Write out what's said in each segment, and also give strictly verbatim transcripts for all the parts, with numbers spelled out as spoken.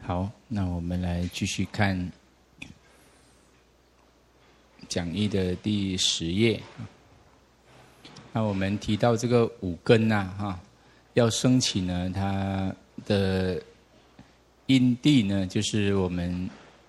好，那我们来继续看讲义的第十页。那我们提到这个五根呐、啊，哈，要升起呢，它的因地呢，就是我们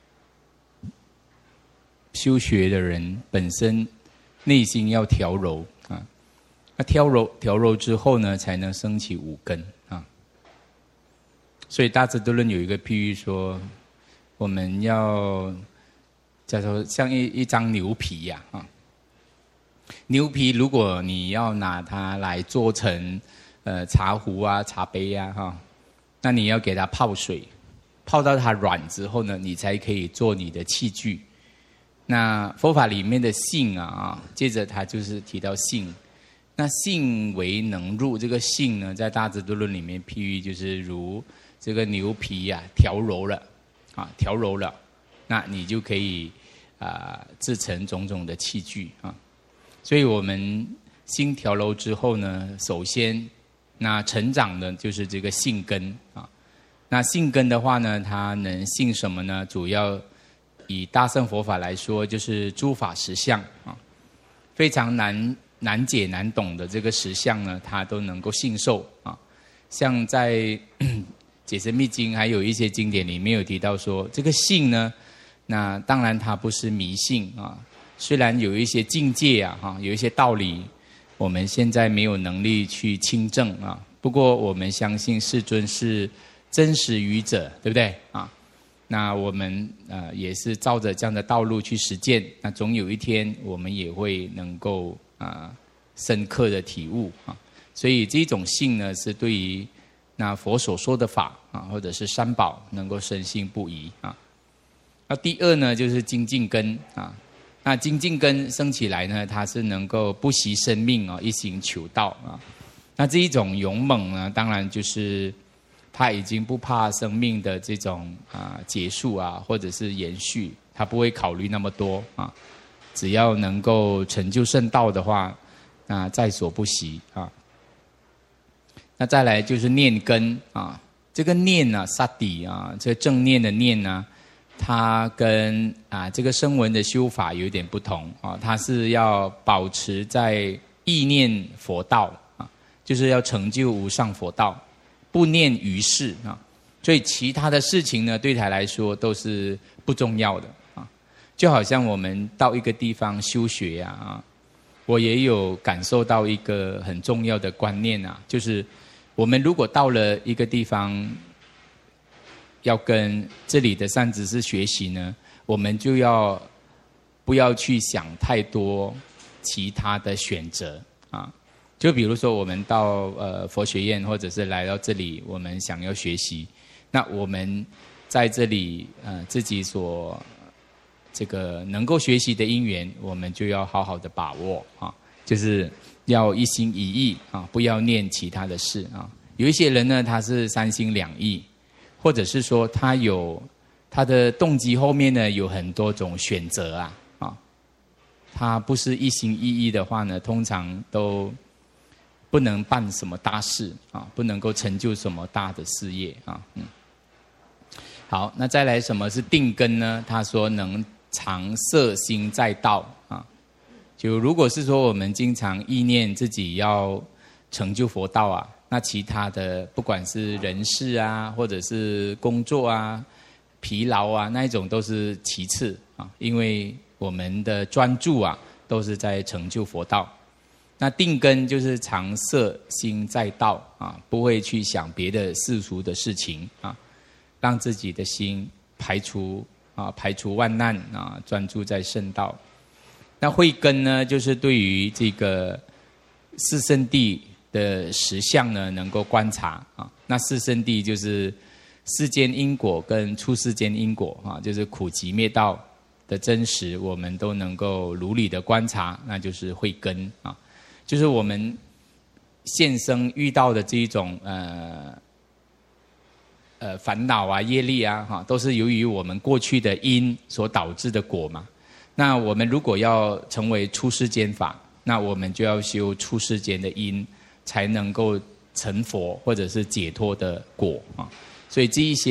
修学的人本身内心要调柔啊。那调柔调柔之后呢，才能升起五根啊。所以大智度论有一个譬喻说，我们要叫做像一一张牛皮呀 啊, 啊，牛皮如果你要拿它来做成呃茶壶啊、茶杯啊哈、啊，那你要给它泡水，泡到它软之后呢，你才可以做你的器具。那佛法里面的性啊啊，接着它就是提到性。那性为能入，这个性呢，在大智度论里面譬喻就是如这个牛皮啊调柔了啊，调柔了，那你就可以啊、呃、制成种种的器具啊。所以我们心调柔之后呢，首先那成长的就是这个性根啊。那性根的话呢，它能性什么呢？主要以大乘佛法来说，就是诸法实相啊，非常难难解难懂的这个实相呢，它都能够信受啊。像在解深密经还有一些经典里面有提到说，这个性呢，那当然它不是迷信啊。虽然有一些境界啊，哈，有一些道理，我们现在没有能力去亲证啊。不过我们相信世尊是真实语者，对不对啊？那我们呃也是照着这样的道路去实践，那总有一天我们也会能够啊、呃、深刻的体悟啊。所以这种信呢，是对于那佛所说的法啊，或者是三宝能够深信不疑啊。那第二呢，就是精进根啊。那精进根升起来呢，它是能够不惜生命啊，一心求道啊。那这一种勇猛呢，当然就是他已经不怕生命的这种啊结束啊，或者是延续，他不会考虑那么多啊。只要能够成就圣道的话，那在所不惜啊。那再来就是念根啊，这个念啊，萨底啊，这个正念的念呢、啊。它跟啊这个声闻的修法有点不同啊，它是要保持在意念佛道啊，就是要成就无上佛道，不念于世啊，所以其他的事情呢，对他来说都是不重要的啊。就好像我们到一个地方修学呀 啊, 啊，我也有感受到一个很重要的观念啊，就是我们如果到了一个地方，要跟这里的善知识学习呢，我们就要不要去想太多其他的选择啊？就比如说我们到呃佛学院，或者是来到这里，我们想要学习，那我们在这里呃自己所这个能够学习的因缘，我们就要好好的把握啊，就是要一心一意啊，不要念其他的事啊。有一些人呢，他是三心两意。或者是说他有他的动机后面呢有很多种选择啊啊，他不是一心一意的话呢，通常都不能办什么大事啊，不能够成就什么大的事业啊。嗯，好，那再来什么是定根呢？他说能常摄心在道啊，就如果是说我们经常意念自己要成就佛道啊。那其他的不管是人事啊，或者是工作啊、疲劳啊，那一种都是其次啊，因为我们的专注啊，都是在成就佛道。那定根就是常摄心在道啊，不会去想别的世俗的事情啊，让自己的心排除啊，排除万难啊，专注在圣道。那慧根呢，就是对于这个四圣谛的实相呢，能够观察啊。那四圣谛就是世间因果跟出世间因果啊，就是苦集灭道的真实，我们都能够如理的观察，那就是慧根啊。就是我们现生遇到的这一种呃呃烦恼啊、业力啊，哈，都是由于我们过去的因所导致的果嘛。那我们如果要成为出世间法，那我们就要修出世间的因。才能够成佛或者是解脱的果啊，所以这一些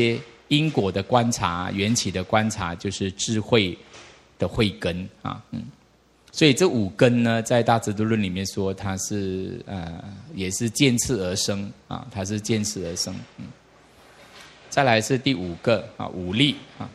因果的观察、缘起的观察，就是智慧的慧根啊。嗯，所以这五根呢，在大智度论里面说，它是呃，也是渐次而生啊，它是渐次而生。嗯，再来是第五个啊，五力啊。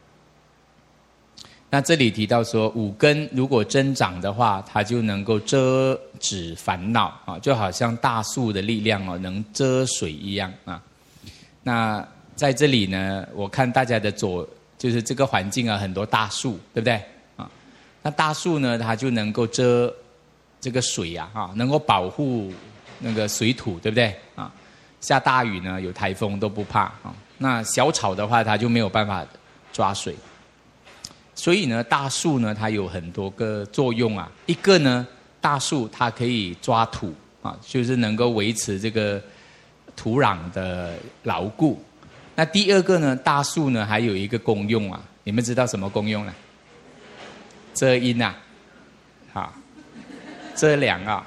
那这里提到说，五根如果增长的话，它就能够遮止烦恼啊，就好像大树的力量哦，能遮水一样啊。那在这里呢，我看大家的左，就是这个环境啊，很多大树，对不对啊？那大树呢，它就能够遮这个水啊，啊，能够保护那个水土，对不对啊？下大雨呢，有台风都不怕啊。那小草的话，它就没有办法抓水。所以呢，大树呢，它有很多个作用啊。一个呢，大树它可以抓土啊，就是能够维持这个土壤的牢固。那第二个呢，大树呢还有一个功用啊，你们知道什么功用呢？遮阴啊，啊，遮凉啊，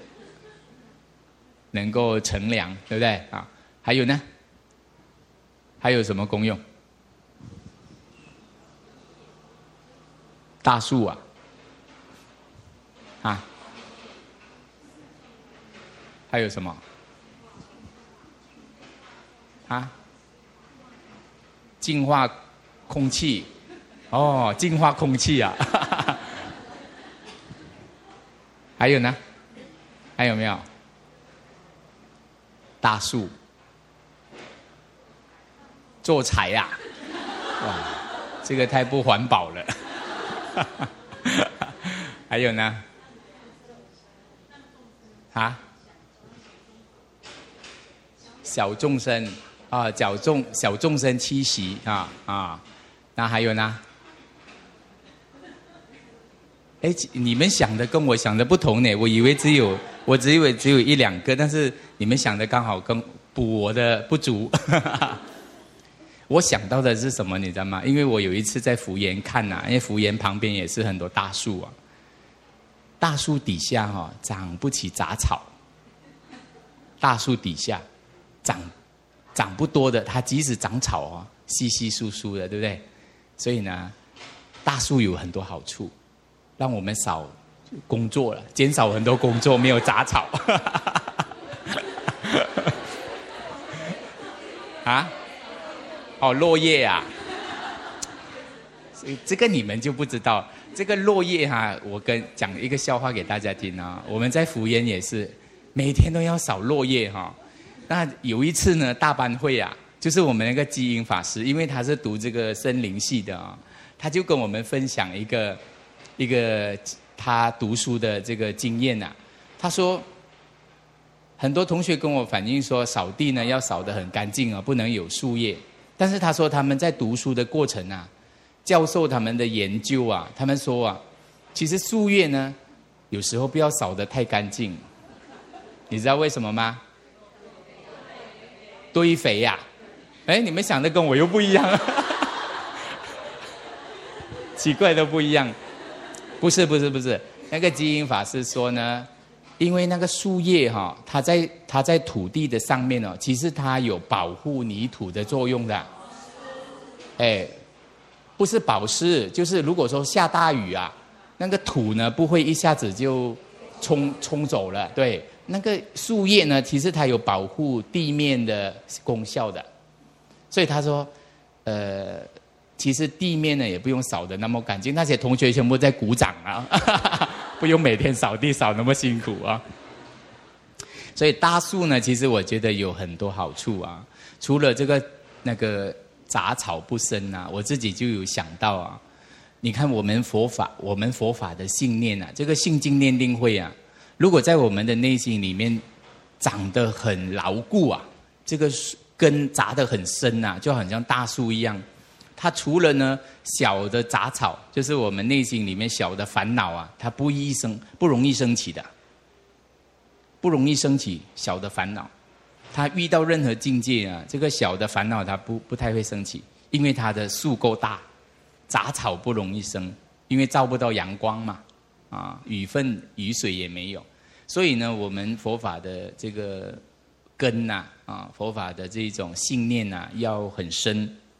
能够乘凉，对不对啊？还有呢？还有什么功用？大树啊，啊，还有什么？啊，净化空气，哦，净化空气啊，还有呢？还有没有？大树做柴呀、啊，哇，这个太不环保了。还有呢？啊？小众生啊，小众小众生栖息啊啊，那还有呢？哎，你们想的跟我想的不同呢，我以为只有我只以为只有一两个，但是你们想的刚好跟补我的不足。我想到的是什么，你知道吗？因为我有一次在福岩看呐、啊，因为福岩旁边也是很多大树啊，大树底下哈、哦、长不起杂草，大树底下长长不多的，它即使长草啊、哦，稀稀疏疏的，对不对？所以呢，大树有很多好处，让我们少工作了，减少很多工作，没有杂草。啊？哦，落叶啊，这个你们就不知道。这个落叶哈、啊，我跟讲一个笑话给大家听啊。我们在福烟也是每天都要扫落叶哈、啊。那有一次呢，大班会啊，就是我们那个基因法师，因为他是读这个森林系的啊，他就跟我们分享一个一个他读书的这个经验啊。他说，很多同学跟我反映说，扫地呢要扫得很干净啊，不能有树叶。但是他说他们在读书的过程啊，教授他们的研究啊，他们说啊，其实树叶呢，有时候不要扫得太干净，你知道为什么吗？堆肥呀、啊！哎，你们想的跟我又不一样，奇怪都不一样。不是不是不是，那个基因法师说呢，因为那个树叶哈、哦，它在它在土地的上面哦，其实它有保护泥土的作用的。哎，不是保湿，就是如果说下大雨啊，那个土呢不会一下子就冲冲走了。对，那个树叶呢，其实它有保护地面的功效的。所以他说，呃，其实地面呢也不用扫得那么干净。那些同学全部在鼓掌啊。不用每天扫地扫那么辛苦啊，所以大树呢，其实我觉得有很多好处啊。除了这个那个杂草不生啊，我自己就有想到啊。你看我们佛法，我们佛法的信念啊，这个信经念定慧啊，如果在我们的内心里面长得很牢固啊，这个根扎得很深啊，就好像大树一样。它除了呢小的杂草，就是我们内心里面小的烦恼啊，它不易生，不容易升起的，不容易升起小的烦恼。它遇到任何境界啊，这个小的烦恼它不不太会升起，因为它的树够大，杂草不容易生，因为照不到阳光嘛，啊，雨分雨水也没有，所以呢，我们佛法的这个根呐、啊，啊，佛法的这种信念呐、啊，要很深。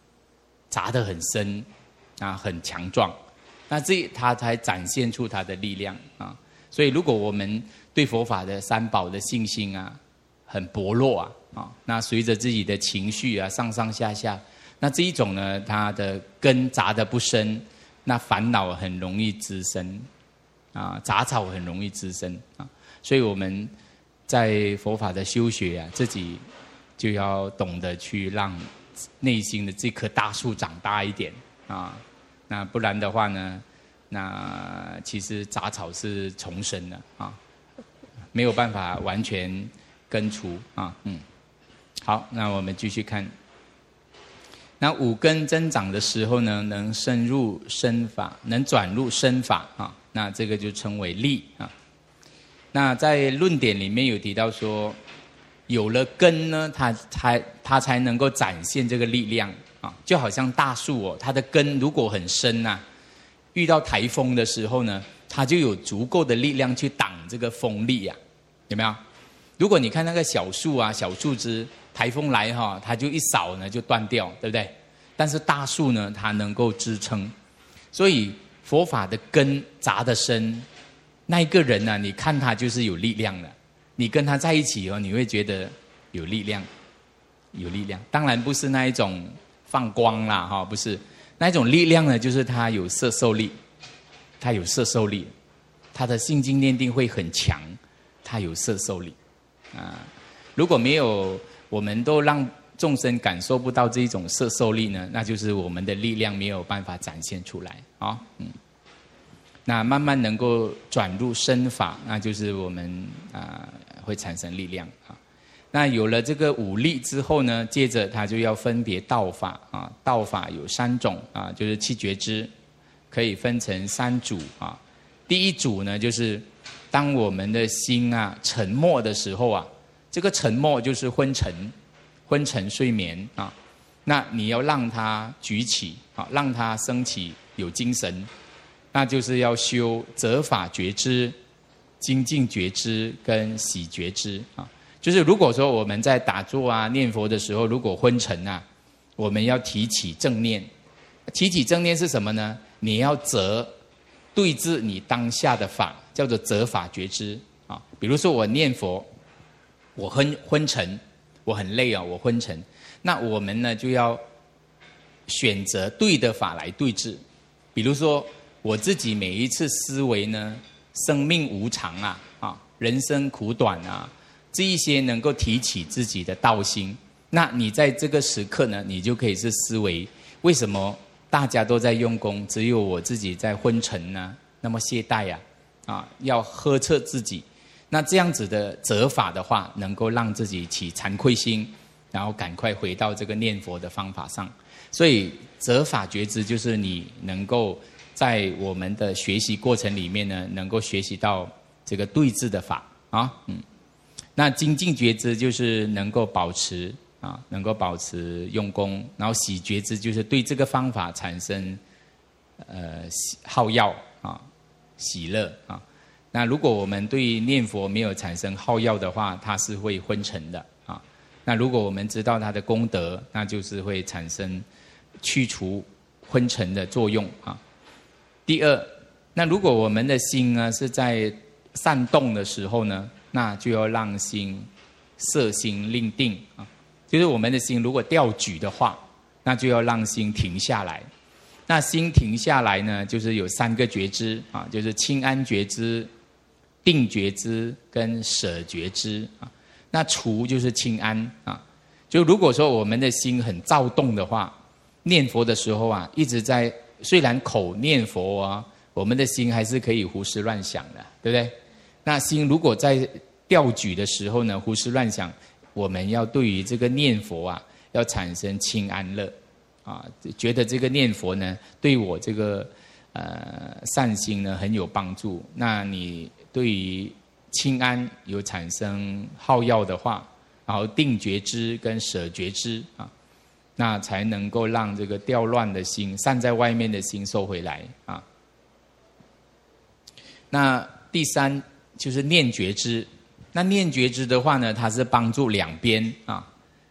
扎得很深啊，很强壮，那这它才展现出它的力量啊。所以如果我们对佛法的三宝的信心啊很薄弱啊啊，那随着自己的情绪啊上上下下，那这一种呢，它的根扎得不深，那烦恼很容易滋生啊，杂草很容易滋生啊。所以我们在佛法的修学啊，自己就要懂得去让内心的这棵大树长大一点啊，那不然的话呢，那其实杂草是丛生的啊，没有办法完全根除啊。嗯，好，那我们继续看。那五根增长的时候呢，能深入身法，能转入身法啊，那这个就称为力啊。那在论点里面有提到说，有了根呢，它才它才能够展现这个力量啊，就好像大树哦，它的根如果很深呐、啊，遇到台风的时候呢，它就有足够的力量去挡这个风力啊，有没有？如果你看那个小树啊，小树枝，台风来哈、哦，它就一扫呢就断掉，对不对？但是大树呢，它能够支撑，所以佛法的根扎得深。那一个人呢、啊，你看他就是有力量的，你跟他在一起哦，你会觉得有力量，有力量。当然不是那一种放光啦，哈，不是那一种力量呢，就是他有摄受力，他有摄受力，他的心经念定会很强，他有摄受力啊。如果没有，我们都让众生感受不到这一种摄受力呢，那就是我们的力量没有办法展现出来啊，嗯。那慢慢能够转入身法，那就是我们啊、呃、会产生力量啊。那有了这个五力之后呢，接着他就要分别道法啊。道法有三种啊，就是七觉支，可以分成三组啊。第一组呢，就是当我们的心啊沉默的时候啊，这个沉默就是昏沉，昏沉睡眠啊。那你要让它举起啊，让它升起有精神。那就是要修择法觉支、精进觉支跟喜觉支啊。就是如果说我们在打坐啊、念佛的时候，如果昏沉啊，我们要提起正念。提起正念是什么呢？你要择对治你当下的法，叫做择法觉支啊。比如说我念佛，我昏昏沉，我很累啊，我昏沉，那我们呢就要选择对的法来对治。比如说。我自己每一次思维呢，生命无常啊，啊，人生苦短啊，这一些能够提起自己的道心。那你在这个时刻呢，你就可以是思维，为什么大家都在用功，只有我自己在昏沉呢？那么懈怠呀、啊，啊，要呵斥自己。那这样子的责法的话，能够让自己起惭愧心，然后赶快回到这个念佛的方法上。所以责法觉知就是你能够。在我们的学习过程里面呢，能够学习到这个对治的法啊，嗯，那精进觉知就是能够保持啊，能够保持用功，然后喜觉知就是对这个方法产生呃好药啊，喜乐啊。那如果我们对念佛没有产生好药的话，它是会昏沉的啊。那如果我们知道它的功德，那就是会产生去除昏沉的作用啊。第二，那如果我们的心呢是在散动的时候呢，那就要让心摄心令定啊，就是我们的心如果调举的话，那就要让心停下来。那心停下来呢，就是有三个觉知啊，就是清安觉知、定觉知跟舍觉知啊。那除就是清安啊，就如果说我们的心很躁动的话，念佛的时候啊，一直在。虽然口念佛啊，我们的心还是可以胡思乱想的，对不对？那心如果在调举的时候呢，胡思乱想，我们要对于这个念佛啊，要产生清安乐啊，觉得这个念佛呢，对我这个呃善心呢很有帮助。那你对于清安有产生好药的话，然后定觉知跟舍觉知啊。那才能够让这个调乱的心、散在外面的心收回来啊。那第三就是念觉知。那念觉知的话呢，它是帮助两边啊，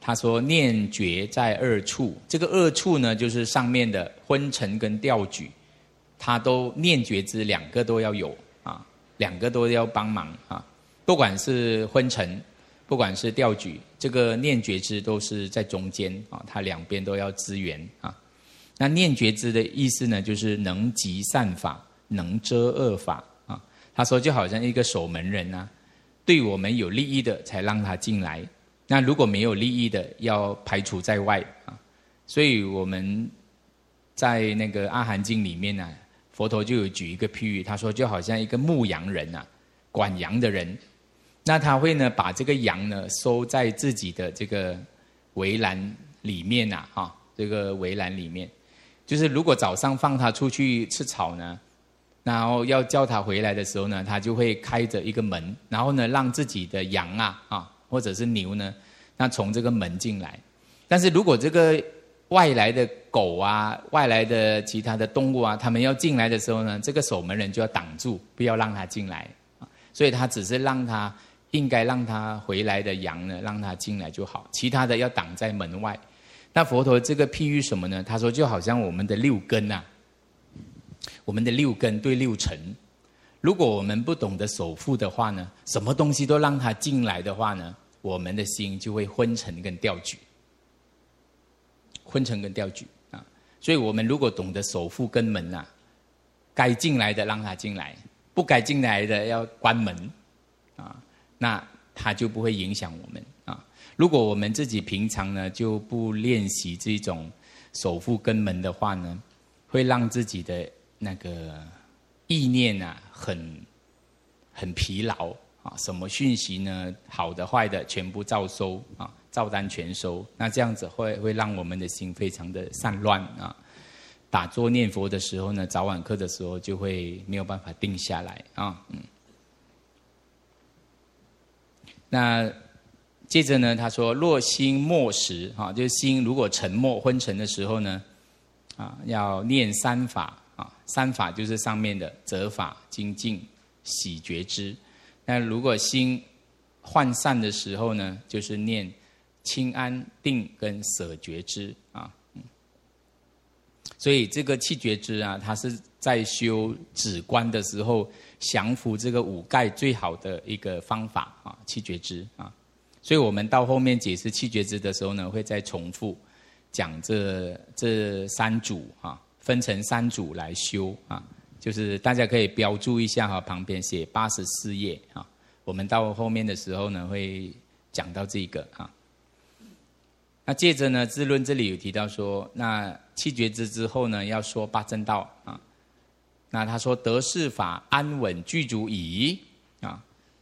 他说念觉在二处，这个二处呢，就是上面的昏沉跟调举，他都念觉之两个都要有啊，两个都要帮忙啊，不管是昏沉，不管是调举，这个念觉之都是在中间啊，它两边都要支援啊。那念觉之的意思呢，就是能集善法，能遮恶法啊。他说就好像一个守门人啊，对我们有利益的才让他进来。那如果没有利益的，要排除在外啊。所以我们在那个《阿含经》里面呢、啊，佛陀就有举一个譬喻，他说就好像一个牧羊人啊，管羊的人，那他会呢把这个羊呢收在自己的这个围栏里面呐、啊，哈，这个围栏里面，就是如果早上放他出去吃草呢，然后要叫他回来的时候呢，他就会开着一个门，然后呢让自己的羊啊啊。或者是牛呢，那从这个门进来。但是如果这个外来的狗啊、外来的其他的动物啊，他们要进来的时候呢，这个守门人就要挡住，不要让他进来。所以他只是让他应该让他回来的羊呢，让他进来就好，其他的要挡在门外。那佛陀这个譬喻什么呢？他说就好像我们的六根啊，我们的六根对六尘。如果我们不懂得守护的话呢，什么东西都让它进来的话呢，我们的心就会昏沉跟调举，昏沉跟调举啊。所以我们如果懂得守护根门啊，该进来的让它进来，不该进来的要关门啊，那它就不会影响我们啊。如果我们自己平常呢就不练习这种守护根门的话呢，会让自己的那个意念啊，很很疲劳啊，什么讯息呢？好的、坏的，全部照收啊，照单全收。那这样子会会让我们的心非常的散乱啊。打坐念佛的时候呢，早晚课的时候就会没有办法定下来啊。嗯。那接着呢，他说：若心默时啊，就是心如果沉默昏沉的时候呢，啊，要念三法。啊，三法就是上面的择法、精进、喜觉知。那如果心涣散的时候呢，就是念清安定跟舍觉知啊。嗯，所以这个气觉知啊，它是在修止观的时候降服这个五盖最好的一个方法啊，气觉知啊。所以我们到后面解释气觉知的时候呢，会再重复讲这这三组啊。分成三组来修啊，就是大家可以标注一下哈，旁边写八十四页啊。我们到后面的时候呢，会讲到这个啊。那接着呢，智论这里有提到说，那气觉知之后呢，要说八正道啊。那他说得是法安稳具足矣啊。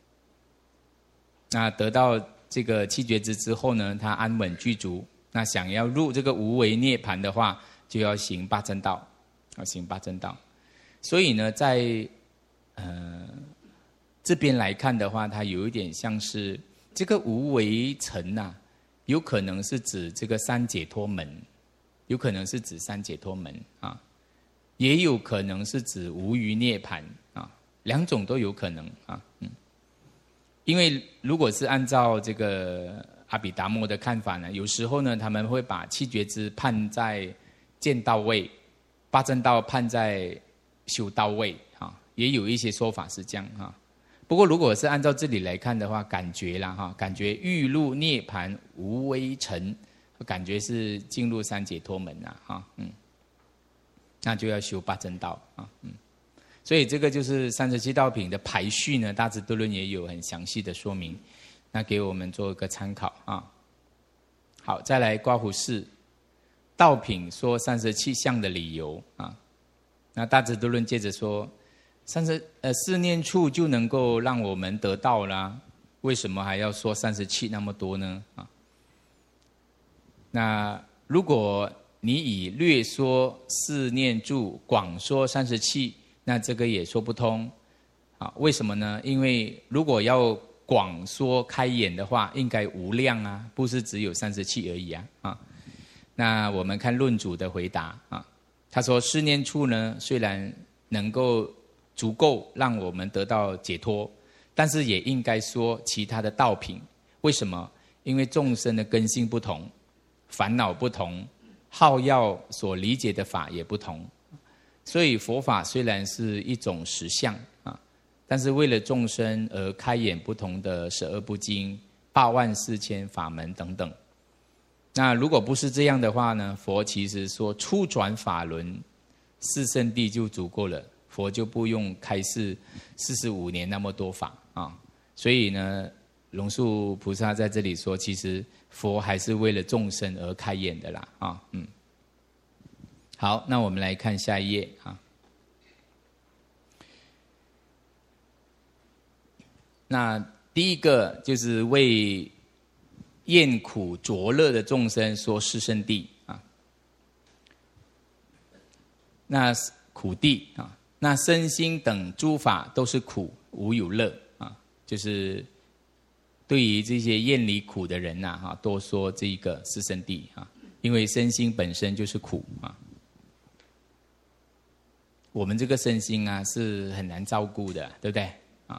那得到这个气觉知之后呢，他安稳具足。那想要入这个无为涅槃的话，就要行八正道，要行八正道。所以呢，在呃这边来看的话，它有一点像是这个无为尘呐、啊，有可能是指这个三解脱门，有可能是指三解脱门啊，也有可能是指无余涅槃啊，两种都有可能啊。嗯，因为如果是按照这个阿毗达摩的看法呢，有时候呢他们会把气觉知判在见到位，八正道判在修到位啊，也有一些说法是这样哈。不过如果是按照这里来看的话，感觉啦哈，感觉欲入涅槃无微尘，感觉是进入三解脱门啊哈，嗯，那就要修八正道啊，嗯，所以这个就是三十七道品的排序呢，大智度论也有很详细的说明，那给我们做一个参考啊。好，再来刮胡四。道品说三十七项的理由啊，那大智度论接着说，三十呃四念处就能够让我们得道啦，为什么还要说三十七那么多呢？啊，那如果你以略说四念住，广说三十七，那这个也说不通啊。为什么呢？因为如果要广说开眼的话，应该无量啊，不是只有三十七而已啊啊。那我们看论主的回答啊，他说四念处呢，虽然能够足够让我们得到解脱，但是也应该说其他的道品。为什么？ 因为众生的根性不同，烦恼不同，好药所理解的法也不同，所以佛法虽然是一种实相啊，但是为了众生而开演不同的十二部经、八万四千法门等等。那如果不是这样的话呢，佛其实说初转法轮四圣谛就足够了，佛就不用开示四十五年那么多法啊。所以呢，龙树菩萨在这里说，其实佛还是为了众生而开演的啦啊。嗯，好，那我们来看下一页啊。那第一个就是为厌苦浊乐的众生说四圣谛啊，那苦谛啊，那身心等诸法都是苦，无有乐啊，就是对于这些厌离苦的人呐、啊，哈，多说这一个四圣谛啊，因为身心本身就是苦啊，我们这个身心啊是很难照顾的，对不对？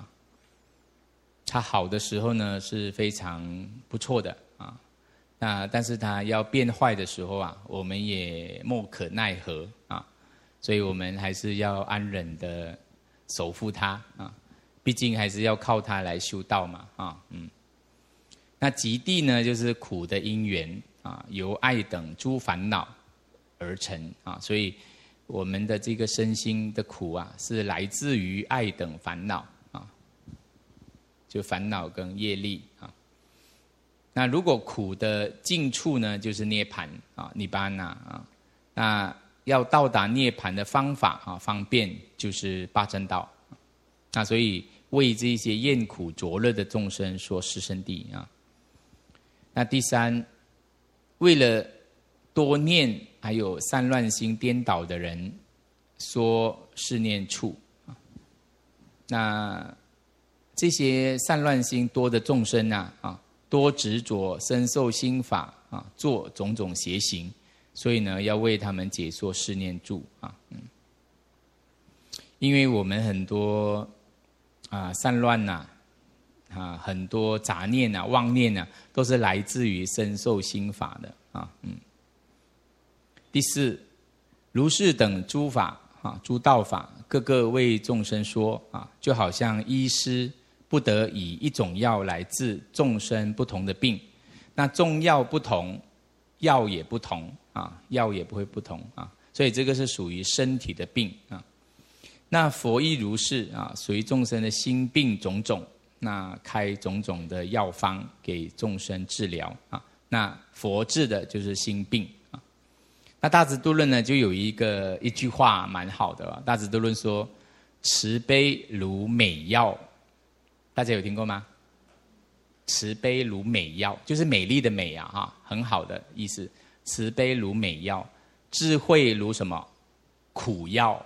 它好的时候呢是非常不错的啊，那但是它要变坏的时候啊，我们也莫可奈何啊，所以我们还是要安忍的守护它啊，毕竟还是要靠它来修道嘛啊，嗯。那极地呢，就是苦的因缘啊，由爱等诸烦恼而成啊，所以我们的这个身心的苦啊，是来自于爱等烦恼。就烦恼跟业力啊，那如果苦的尽处呢，就是涅槃啊，尼般那啊。那要到达涅槃的方法啊，方便就是八正道。那所以为这些厌苦浊乐的众生说四圣谛啊。那第三，为了多念还有散乱心颠倒的人说是念处啊。那这些散乱心多的众生啊，啊，多执着身受心法啊，做种种邪行，所以呢，要为他们解说四念住啊，嗯，因为我们很多啊散乱呐，啊，很多杂念啊、妄念啊，都是来自于身受心法的啊，嗯。第四，如是等诸法啊，诸道法，各个为众生说啊，就好像医师不得以一种药来治众生不同的病，那众药不同，药也不同啊，药也不会不同啊，所以这个是属于身体的病啊。那佛亦如是啊，随众生的心病种种，那开种种的药方给众生治疗啊。那佛治的就是心病啊。那大智度论呢，就有一个一句话蛮好的啊，大智度论说：慈悲如美药。大家有听过吗？慈悲如美药，就是美丽的美啊，哈，很好的意思。慈悲如美药，智慧如什么？苦药。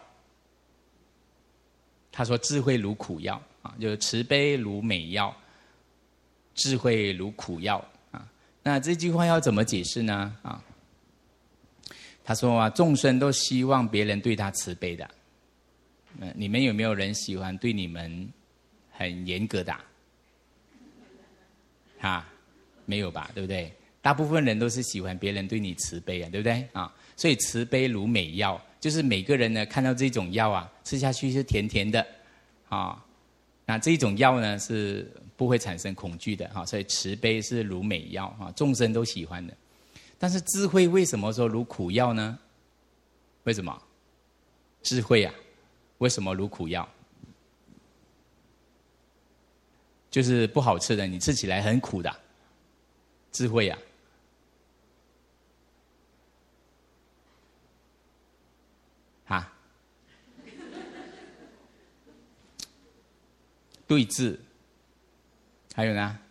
他说智慧如苦药啊，就是慈悲如美药，智慧如苦药啊。那这句话要怎么解释呢？啊，他说啊，众生都希望别人对他慈悲的。嗯，你们有没有人喜欢对你们很严格的啊？啊，没有吧，对不对？大部分人都是喜欢别人对你慈悲啊，对不对啊？所以慈悲如美药，就是每个人呢看到这种药啊，吃下去是甜甜的啊。那这种药呢是不会产生恐惧的啊，所以慈悲是如美药啊，众生都喜欢的。但是智慧为什么说如苦药呢？为什么？智慧啊，为什么如苦药？就是不好吃的，你吃起来很苦的。智慧啊，啊，对治，还有呢？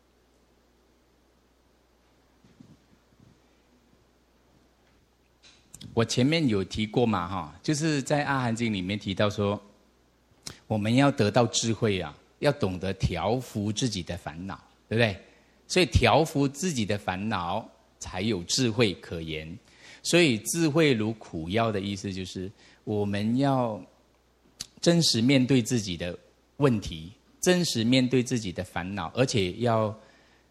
我前面有提过嘛，哈，就是在《阿含经》里面提到说，我们要得到智慧啊，要懂得调伏自己的烦恼，对不对？所以调伏自己的烦恼，才有智慧可言。所以智慧如苦药的意思就是，我们要真实面对自己的问题，真实面对自己的烦恼，而且要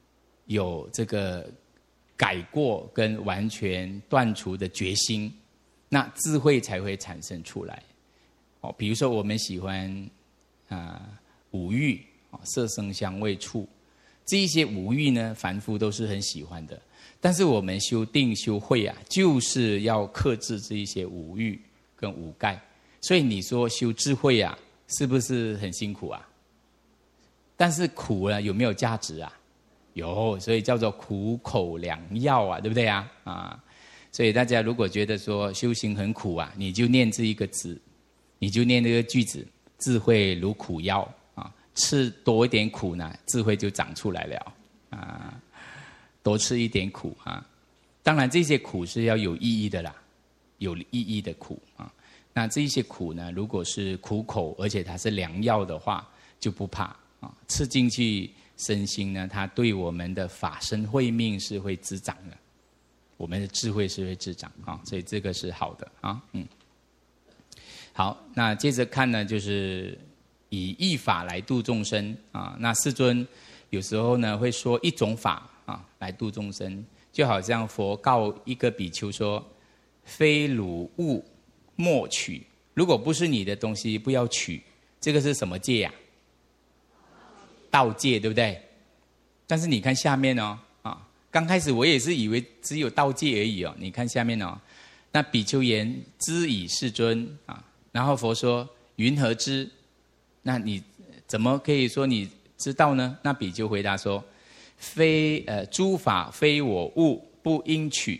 有这个改过跟完全断除的决心，那智慧才会产生出来。哦，比如说我们喜欢啊、呃、五欲，色声香味触，这一些五欲呢，凡夫都是很喜欢的。但是我们修定修慧啊，就是要克制这一些五欲跟五盖。所以你说修智慧啊，是不是很辛苦啊？但是苦呢，有没有价值啊？有，所以叫做苦口良药啊，对不对啊？啊，所以大家如果觉得说修行很苦啊，你就念这一个字，你就念这个句子：智慧如苦药啊，吃多一点苦呢，智慧就长出来了啊。多吃一点苦啊，当然这些苦是要有意义的啦，有意义的苦啊。那这些苦呢，如果是苦口，而且它是良药的话，就不怕啊。吃进去身心呢，它对我们的法身慧命是会滋长的，我们的智慧是会滋长啊，所以这个是好的啊。嗯，好，那接着看呢，就是以一法来度众生啊。那世尊有时候呢会说一种法啊，来度众生，就好像佛告一个比丘说：“非汝物莫取。”如果不是你的东西，不要取。这个是什么戒呀、啊？道戒，对不对？但是你看下面哦，啊，刚开始我也是以为只有道戒而已哦。你看下面哦，那比丘言：“知矣，世尊啊。”然后佛说：“云何知？”那你怎么可以说你知道呢？那比丘回答说：“非呃，诸法非我物，不应取。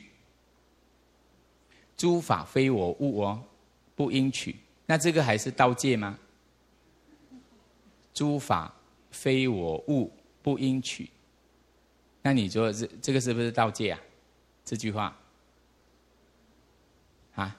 诸法非我物哦，不应取。那这个还是道戒吗？诸法非我物，不应取。那你说这这个是不是道戒啊？这句话啊，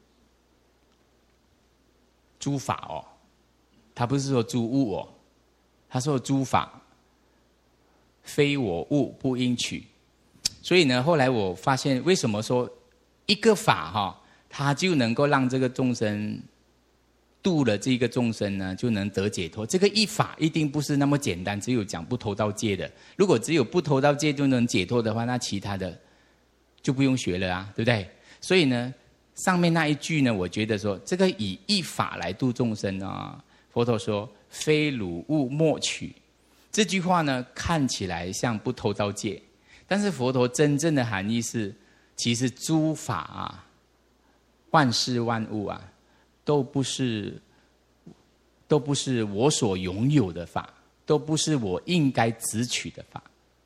诸法哦，他不是说诸物哦，他说诸法。非我物，不应取。所以呢，后来我发现，为什么说一个法哈，它就能够让这个众生度了这个众生呢，就能得解脱。这个一法一定不是那么简单，只有讲不偷盗戒的。如果只有不偷盗戒就能解脱的话，那其他的就不用学了啊，对不对？所以呢，上面那一句呢，我觉得说这个以一法来度众生啊，佛陀说：“非汝物莫取。”这句话呢，看起来像不偷盗戒，但是佛陀真正的含义是，其实诸法啊，万事万物啊，都不是，都不是我所拥有的法，都不是我应该执取的法。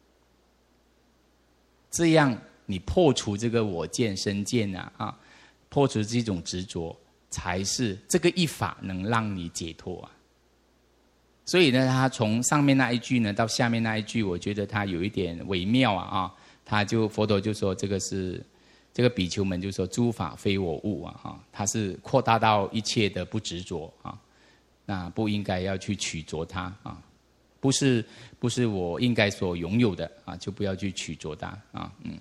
这样，你破除这个我见、身见啊，啊，破除这种执着，才是这个一法能让你解脱啊。所以呢，他从上面那一句呢到下面那一句，我觉得他有一点微妙啊啊，他就佛陀就说这个是这个比丘们就说诸法非我物啊啊，他是扩大到一切的不执着啊，那不应该要去取着它啊，不是不是我应该所拥有的啊，就不要去取着它啊嗯。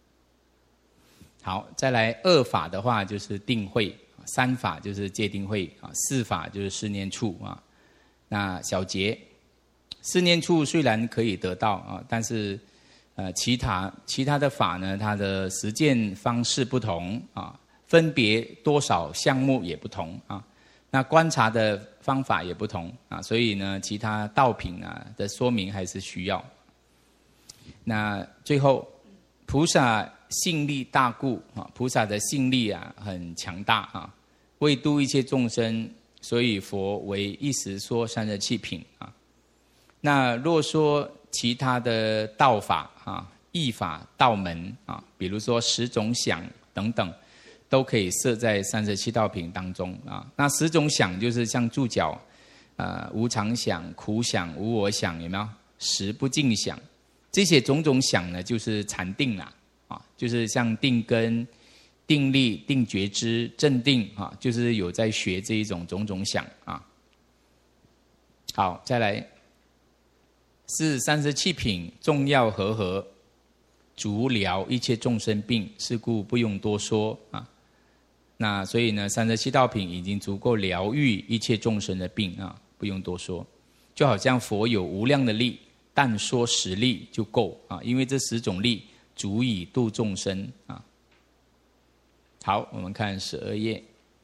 好，再来二法的话就是定慧，三法就是戒定慧啊，四法就是四念处啊。那小节，四念处虽然可以得到啊，但是呃，其他其他的法呢，它的实践方式不同啊，分别多少项目也不同啊，那观察的方法也不同啊，所以呢，其他道品啊的说明还是需要。那最后，菩萨信力大故啊，菩萨的信力啊很强大啊，为度一切众生。所以佛为一时说三十七品啊。那若说其他的道法啊、义法、道门啊，比如说十种想等等，都可以设在三十七道品当中啊。那十种想就是像注脚，呃，无常想、苦想、无我想，有没有？十不净想，这些种种想呢，就是禅定啦啊，就是像定根。定力、定觉知、镇定啊，就是有在学这一种种种想啊。好，再来是三十七品，众药和合，足疗一切众生病，是故不用多说啊。那所以呢，三十七道品已经足够疗愈一切众生的病啊，不用多说。就好像佛有无量的力， 但说十力就够啊，因为这十种力足以度众生啊。好，我们看十二页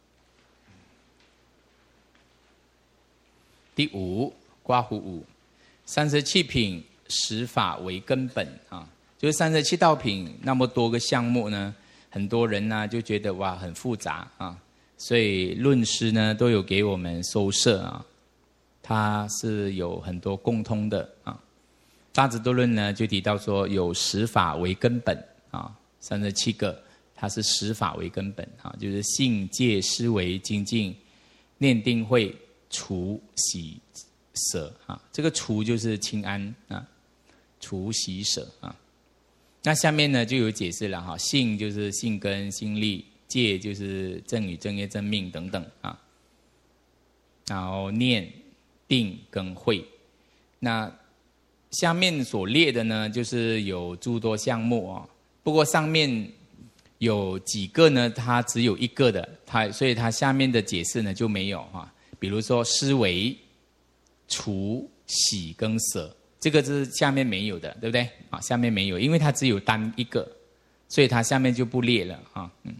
第五刮胡五，三十七品十法为根本啊，就是三十七道品那么多个项目呢，很多人呢就觉得哇很复杂啊，所以论师呢都有给我们收摄啊，它是有很多共通的啊。大智度论呢就提到说有十法为根本啊，三十七个它是十法为根本啊，就是信戒思维精进念定慧除喜舍啊，这个除就是清安啊，除喜舍啊。那下面呢就有解释了哈，信就是信根心力，戒就是正语正业正命等等啊，然后念定跟慧。那下面所列的呢，就是有诸多项目啊。不过上面有几个呢，它只有一个的，它所以它下面的解释呢就没有哈。比如说思维、除、喜跟舍，这个是下面没有的，对不对？啊，下面没有，因为它只有单一个，所以它下面就不列了啊。嗯。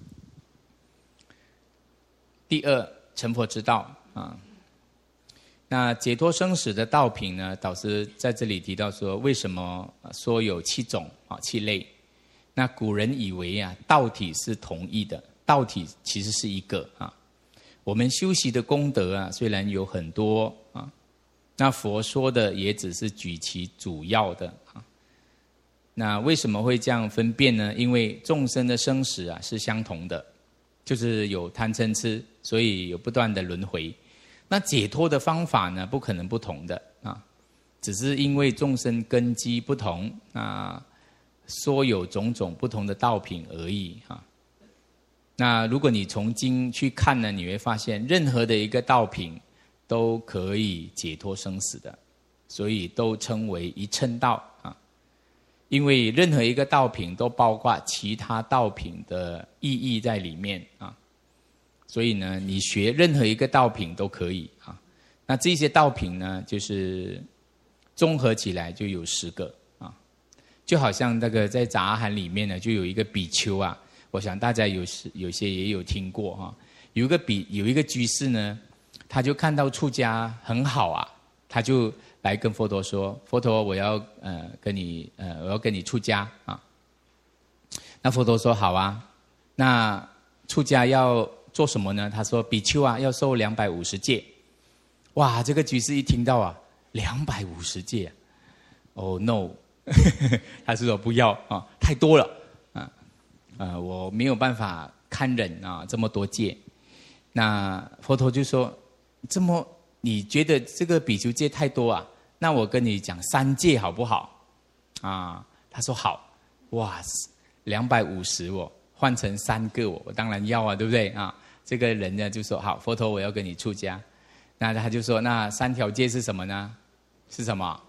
第二，成佛之道啊。那解脱生死的道品呢，导师在这里提到说，为什么说有七种啊七类？那古人以为啊，道体是同一的，道体其实是一个啊。我们修习的功德啊，虽然有很多啊，那佛说的也只是举其主要的啊。那为什么会这样分辨呢？因为众生的生死啊是相同的，就是有贪嗔痴，所以有不断的轮回。那解脱的方法呢，不可能不同的啊，只是因为众生根基不同啊，说有种种不同的道品而已啊。那如果你从经去看呢，你会发现任何的一个道品都可以解脱生死的，所以都称为一乘道啊。因为任何一个道品都包括其他道品的意义在里面啊。所以呢，你学任何一个道品都可以啊。那这些道品呢，就是综合起来就有十个啊。就好像那个在杂阿含里面呢，就有一个比丘啊，我想大家有有些也有听过哈。有一个比有一个居士呢，他就看到出家很好啊，他就来跟佛陀说：“佛陀，我要呃跟你呃我要跟你出家啊。”那佛陀说：“好啊。”那出家要做什么呢？他说：“比丘啊，要受两百五十戒。”哇，这个居士一听到啊，两百五十戒，哦 no， 他是说不要啊，太多了啊，呃，我没有办法堪忍啊，这么多戒。那佛陀就说：“这么你觉得这个比丘戒太多啊？那我跟你讲三戒好不好？”啊，他说好。哇，两百五十哦，换成三个我，我当然要啊，对不对啊？这个人呢就说好，佛陀我要跟你出家。那他就说，那三条戒是什么呢？是什么？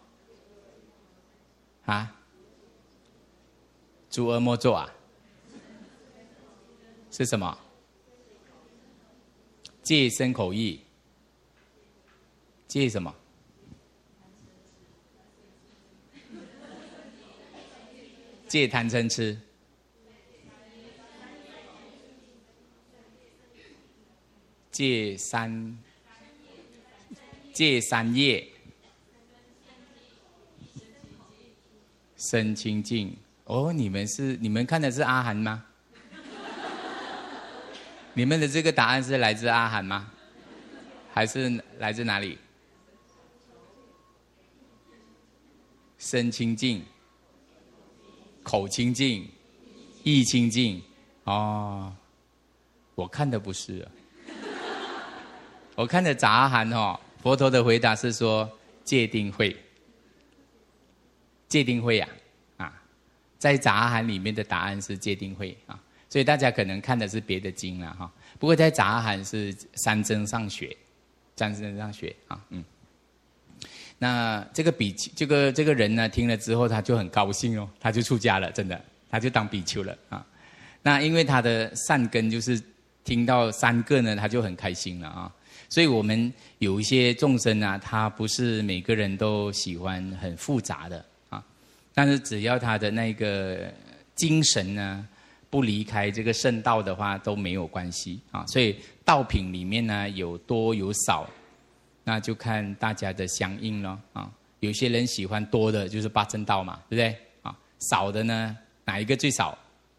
啊？诸恶莫作啊？是什么？戒身口意。戒什么？戒贪嗔痴。戒三，戒三业，身清净。哦，你们是你们看的是阿含吗？你们的这个答案是来自阿含吗？还是来自哪里？身清净，口清净，意清净。哦，我看的不是啊。我看的杂阿含哦，佛陀的回答是说戒定慧，戒定慧呀、啊，啊，在杂阿含里面的答案是戒定慧啊，所以大家可能看的是别的经了哈。不过在杂阿含是三增上学，三增上学啊，嗯。那这个比这个这个人呢，听了之后他就很高兴哦，他就出家了，真的，他就当比丘了啊。那因为他的善根就是听到三个呢，他就很开心了啊。 所以我们有一些众生啊，他不是每个人都喜欢很复杂的啊，但是只要他的那个精神呢不离开这个圣道的话，都没有关系啊。所以道品里面呢有多有少，那就看大家的相应了啊。有些人喜欢多的，就是八正道嘛，对不对啊？少的呢，哪一个最少？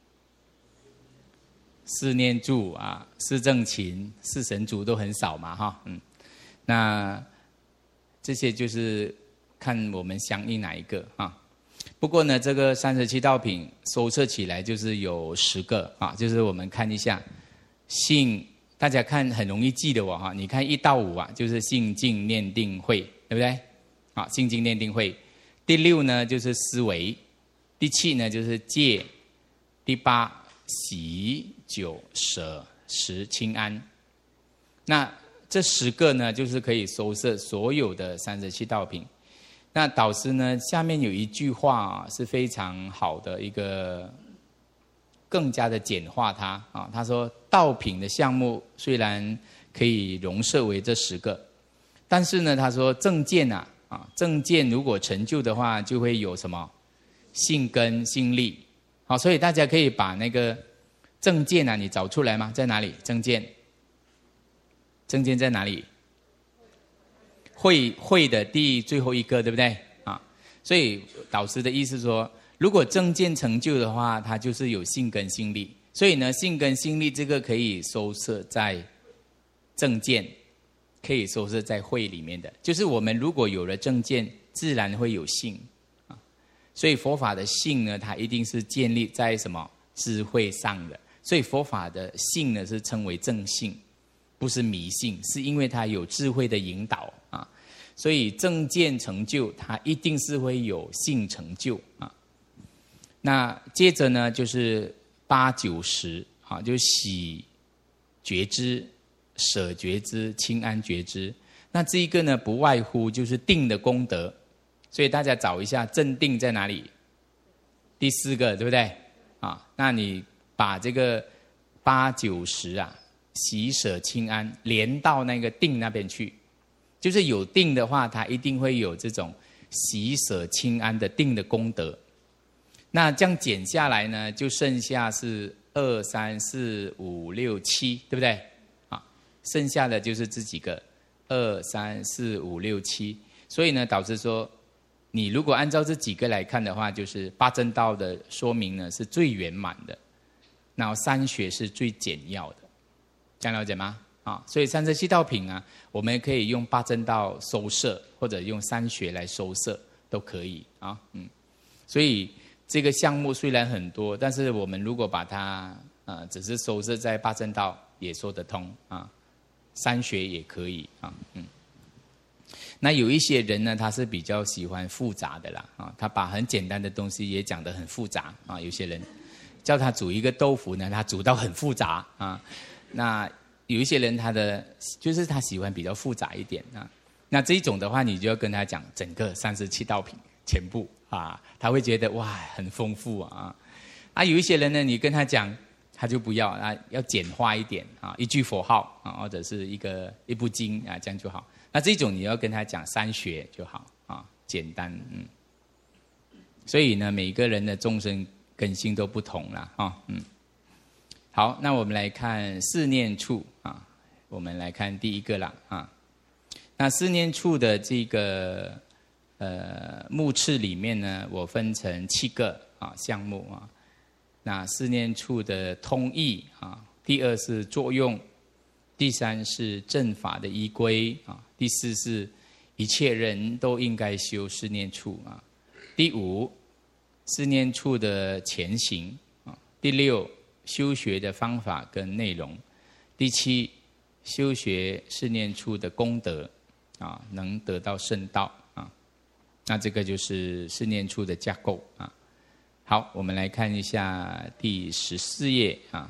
四念住啊，四正勤、四神足都很少嘛，哈，嗯，那这些就是看我们相应哪一个啊。不过呢，这个三十七道品收摄起来就是有十个啊，就是我们看一下信，大家看很容易记的哦，哈，你看一到五啊，就是信、静、念、定、慧，对不对？啊，信、静、念、定、慧。第六呢就是思维，第七呢就是戒，第八喜、九、舍、十、清、安。那这十个呢，就是可以收摄所有的三十七道品。那导师呢，下面有一句话啊，是非常好的一个，更加的简化它啊。他说，道品的项目虽然可以容摄为这十个，但是呢，他说正见啊，啊正见如果成就的话，就会有什么信根、信力。好，所以大家可以把那个正见啊，你找出来吗？在哪里？正见，正见在哪里？慧慧的第最后一个，对不对啊？所以导师的意思说，如果正见成就的话，它就是有信根信力。所以呢，信根信力这个可以收摄在正见，可以收摄在慧里面的。就是我们如果有了正见，自然会有信。所以佛法的信呢，它一定是建立在什么智慧上的。所以佛法的信呢，是称为正信，不是迷信，是因为它有智慧的引导啊。所以正见成就，它一定是会有信成就啊。那接着呢，就是八九十啊，就喜觉知、舍觉知、清安觉知。那这一个呢，不外乎就是定的功德。所以大家找一下正定在哪里？第四个，对不对？啊，那你把这个八九十啊，喜舍清安连到那个定那边去，就是有定的话，它一定会有这种喜舍清安的定的功德。那这样减下来呢，就剩下是二三四五六七，对不对？啊，剩下的就是这几个二三四五六七。所以呢，导致说，你如果按照这几个来看的话，就是八正道的说明呢是最圆满的，然后三学是最简要的，这样了解吗？啊，所以三十七道品啊，我们可以用八正道收摄，或者用三学来收摄都可以啊，嗯，所以这个项目虽然很多，但是我们如果把它呃只是收摄在八正道也说得通啊，三学也可以啊，嗯。那有一些人呢，他是比较喜欢复杂的啦，啊，他把很简单的东西也讲得很复杂啊。有些人叫他煮一个豆腐呢，他煮到很复杂啊。那有一些人他的就是他喜欢比较复杂一点啊。那这一种的话，你就要跟他讲整个三十七道品全部啊，他会觉得哇很丰富啊。啊，有一些人呢，你跟他讲，他就不要啊，要简化一点啊，一句佛号啊，或者是一个一部经啊，这样就好。那这种你要跟他讲三学就好啊，简单，嗯。所以呢，每个人的众生根性都不同啦，啊，嗯。好，那我们来看四念处啊，我们来看第一个啦啊。那四念处的这个呃目次里面呢，我分成七个啊项目啊。那四念处的通义啊，第二是作用。第三是正法的依归啊，第四是一切人都应该修四念处啊，第五四念处的前行啊，第六修学的方法跟内容，第七修学四念处的功德啊，能得到圣道啊，那这个就是四念处的架构啊。好，我们来看一下第十四页啊。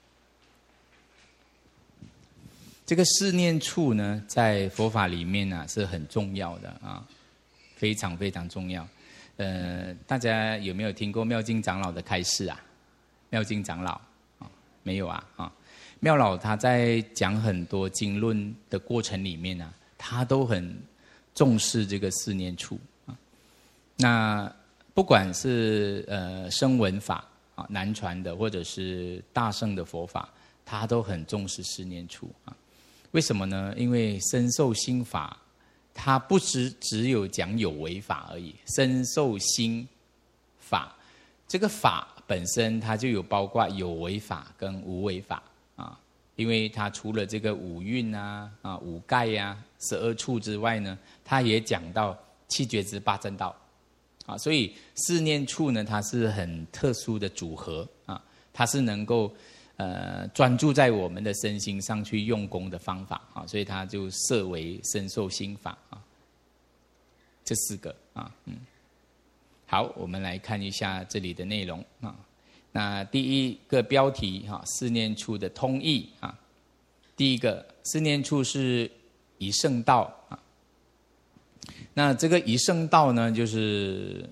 这个四念处呢，在佛法里面呢、啊、是很重要的啊，非常非常重要。呃，大家有没有听过妙净长老的开示啊？妙净长老啊，没有啊啊。 妙老他在讲很多经论的过程里面啊，他都很重视这个四念处啊。那不管是呃声闻法啊南传的，或者是大乘的佛法，他都很重视四念处啊。为什么呢？因为身受心法，它不只只有讲有为法而已，身受心法，这个法本身它就有包括有为法跟无为法啊。因为它除了这个五蕴啊、啊五盖呀、十二处之外呢，它也讲到七觉支八正道啊。所以四念处呢，它是很特殊的组合啊，它是能够呃专注在我们的身心上去用功的方法啊，所以它就设为身受心法啊。这四个啊，嗯，好，我们来看一下这里的内容啊。那第一个标题哈，四念处的通义啊。第一个，四念处是一圣道啊。那这个一圣道呢，就是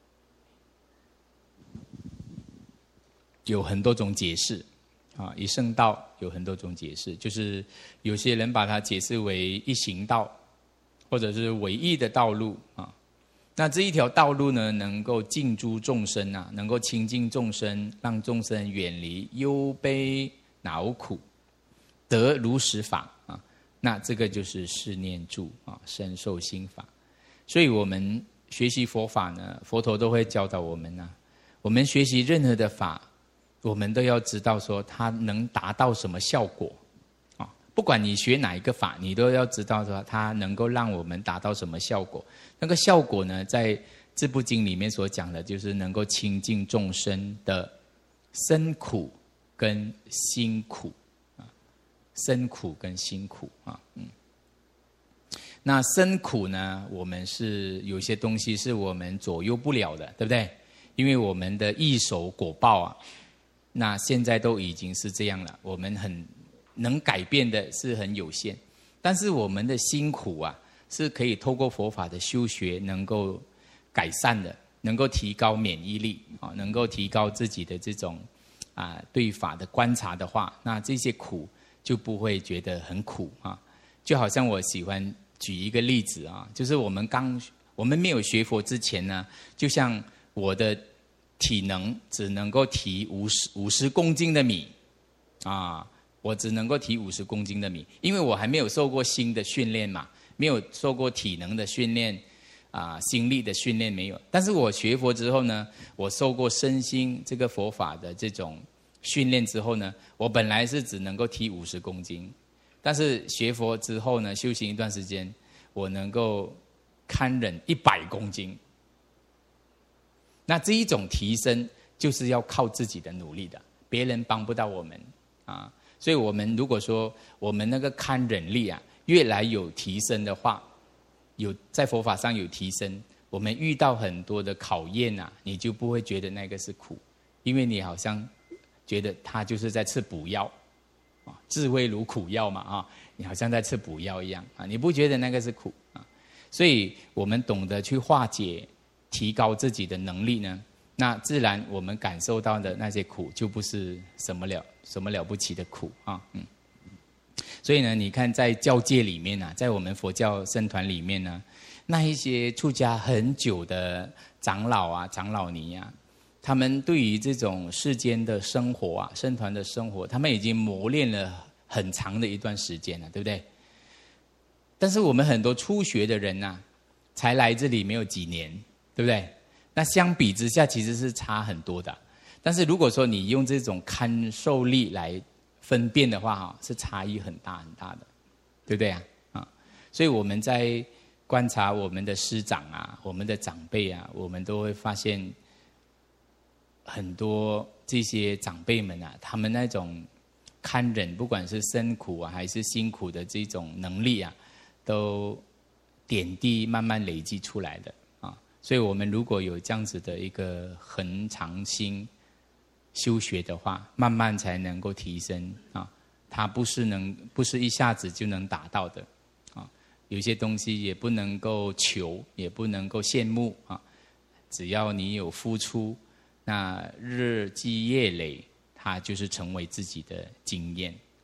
有很多种解释啊。一圣道有很多种解释，就是有些人把它解释为一行道，或者是唯一的道路啊。那这一条道路呢，能够尽诸众生啊，能够亲近众生，让众生远离忧悲恼苦，得如实法啊。那这个就是四念处啊，身受心法。所以我们学习佛法呢，佛陀都会教导我们啊，我们学习任何的法，我们都要知道说它能达到什么效果啊。不管你学哪一个法，你都要知道说它能够让我们达到什么效果。那个效果呢，在这部经里面所讲的，就是能够亲近众生的身苦跟心苦啊，身苦跟心苦啊，嗯。那身苦呢，我们是有些东西是我们左右不了的，对不对？因为我们的易守果报啊，那现在都已经是这样了，我们很能改变的是很有限，但是我们的辛苦啊，是可以透过佛法的修学能够改善的，能够提高免疫力啊，能够提高自己的这种啊对法的观察的话，那这些苦就不会觉得很苦啊。就好像我喜欢举一个例子啊，就是我们刚我们没有学佛之前呢，就像我的体能只能够提五十五十公斤的米啊，我只能够提五十公斤的米，因为我还没有受过心的训练嘛，没有受过体能的训练啊，心力的训练没有。但是我学佛之后呢，我受过身心这个佛法的这种训练之后呢，我本来是只能够提五十公斤，但是学佛之后呢，修行一段时间，我能够堪忍一百公斤。那这一种提升就是要靠自己的努力的，别人帮不到我们啊。所以我们如果说我们那个堪忍力啊越来有提升的话，有在佛法上有提升，我们遇到很多的考验啊，你就不会觉得那个是苦，因为你好像觉得它就是在吃补药啊，智慧如苦药嘛啊，你好像在吃补药一样啊，你不觉得那个是苦啊？所以我们懂得去化解。提高自己的能力呢，那自然我们感受到的那些苦就不是什么了什么了不起的苦啊，嗯。所以呢，你看在教界里面啊，在我们佛教僧团里面呢，那一些出家很久的长老啊、长老尼啊，他们对于这种世间的生活啊、僧团的生活，他们已经磨练了很长的一段时间了，对不对？但是我们很多初学的人啊，才来这里没有几年。对不对？那相比之下其实是差很多的。但是如果说你用这种堪受力来分辨的话，哈，是差异很大很大的，对不对啊？啊，所以我们在观察我们的师长啊、我们的长辈啊，我们都会发现很多这些长辈们啊，他们那种堪忍，不管是身苦啊还是辛苦的这种能力啊，都点滴慢慢累积出来的。所以我们如果有这样子的一个恒常心修学的话，慢慢才能够提升啊。它不是能不是一下子就能达到的啊。有些东西也不能够求，也不能够羡慕啊。只要你有付出，那日积月累，它就是成为自己的经验啊。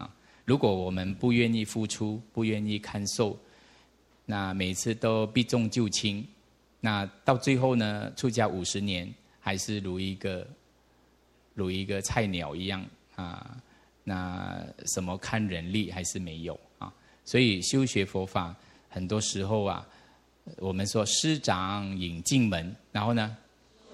如果我们不愿意付出，不愿意看受，那每次都避重就轻，那到最后呢，出家五十年还是如一个如一个菜鸟一样啊，那什么看人力还是没有啊。所以修学佛法很多时候啊，我们说师长引进门，然后呢，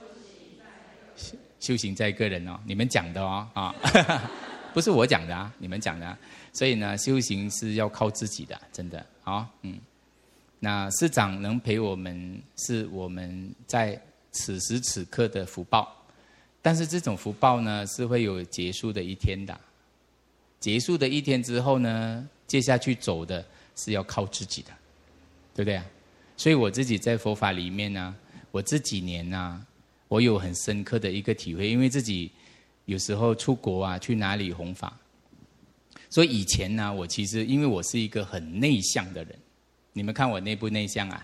修行在个人哦，你们讲的哦啊。不是我讲的啊，你们讲的啊。所以呢，修行是要靠自己的，真的啊，嗯。那师长能陪我们，是我们在此时此刻的福报。但是这种福报呢，是会有结束的一天的。结束的一天之后呢，接下去走的是要靠自己的，对不对啊？所以我自己在佛法里面呢，我这几年呢，我有很深刻的一个体会，因为自己有时候出国啊，去哪里弘法，所以以前呢，我其实因为我是一个很内向的人，你们看我内不内向啊？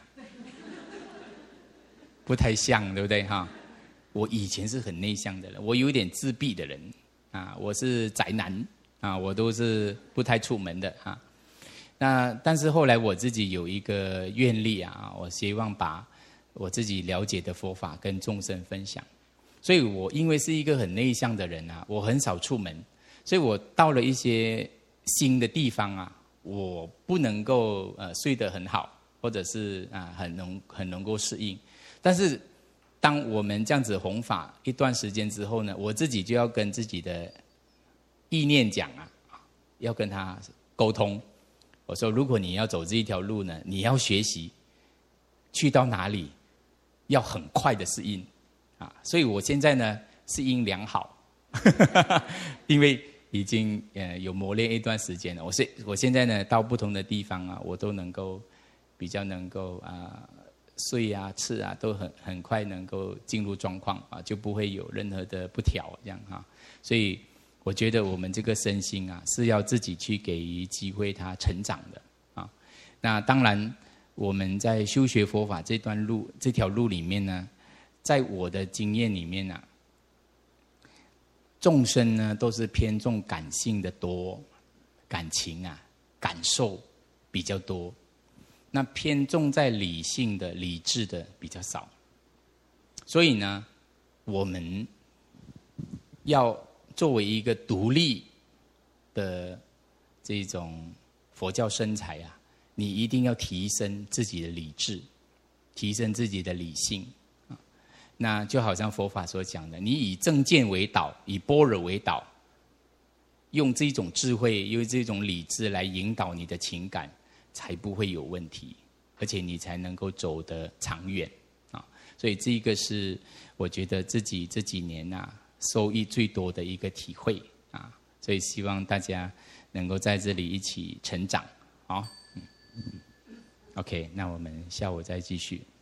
不太像，对不对哈？我以前是很内向的人，我有点自闭的人啊，我是宅男啊，我都是不太出门的啊。那但是后来我自己有一个愿力啊，我希望把我自己了解的佛法跟众生分享。所以我因为是一个很内向的人啊，我很少出门，所以我到了一些新的地方啊，我不能够呃睡得很好，或者是啊很能很能够适应。但是当我们这样子弘法一段时间之后呢，我自己就要跟自己的意念讲啊，要跟他沟通。我说，如果你要走这一条路呢，你要学习去到哪里要很快的适应啊。所以我现在呢适应良好，因为已经呃有磨练一段时间了。我现我现在呢到不同的地方啊，我都能够比较能够啊。睡啊、吃啊，都很很快能够进入状况啊，就不会有任何的不调这样哈。所以我觉得我们这个身心啊，是要自己去给予机会它成长的啊。那当然，我们在修学佛法这段路、这条路里面呢，在我的经验里面啊，众生呢都是偏重感性的多，感情啊、感受比较多。那偏重在理性的、理智的比较少，所以呢，我们要作为一个独立的这种佛教身材啊，你一定要提升自己的理智，提升自己的理性啊。那就好像佛法所讲的，你以正见为导，以般若为导，用这种智慧、用这种理智来引导你的情感，才不会有问题，而且你才能够走得长远啊！所以这个是我觉得自己这几年啊受益最多的一个体会啊！所以希望大家能够在这里一起成长，好，嗯 ，OK， 那我们下午再继续。